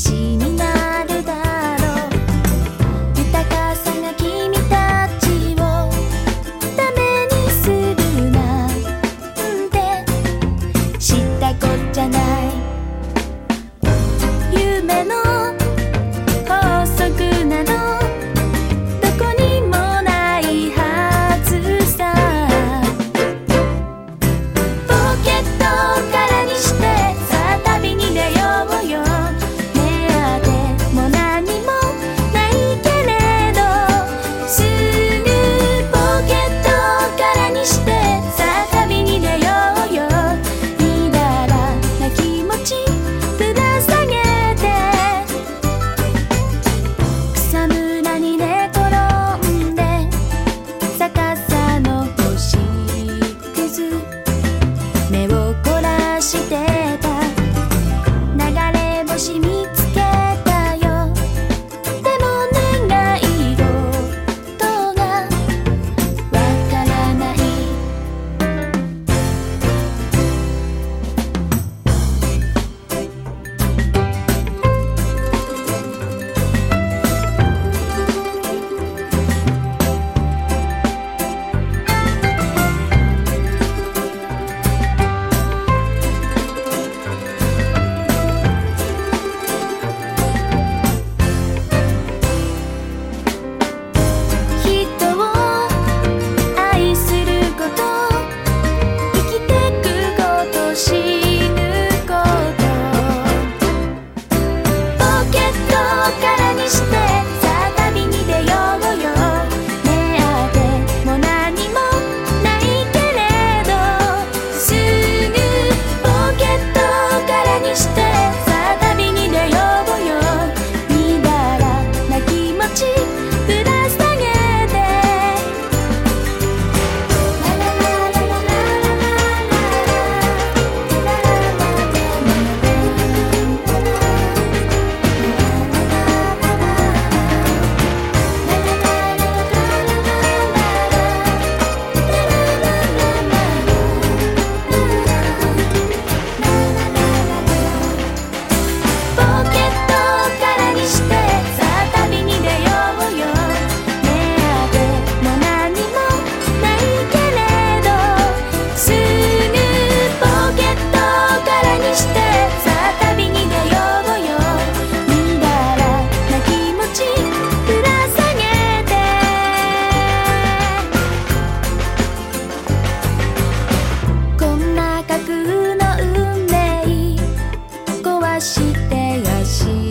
しになるだろう。豊かさが君たちをダメにするなんて知ったこっちゃない。夢の法則などどこにもないはずさ。ポケットを空にしてさあ旅に出ようよ。目当ても何もないけれどすぐポケットを空にしてさあ旅に出ようよ。みだらな気持ちぶら下げて草むらに寝転んで逆さの星屑目を凝らしてた。流れ星見つけたよ。でも願い事がわからない。人を愛すること、生きてくこと、死ぬこと。ポケットを空にしてさあ旅に出ようよ。目当ても何もないけれどすぐポケットを空にしてさあ旅に出ようよ。みだらな気持ちぶら下げてラララララララポケットを空にしてさあ旅に出ようよ。目当ても何もないけれどすぐポケットを空にしてさあ旅に出ようよ。みだらな気持ちぶら下げてこんな架空の運命壊してやし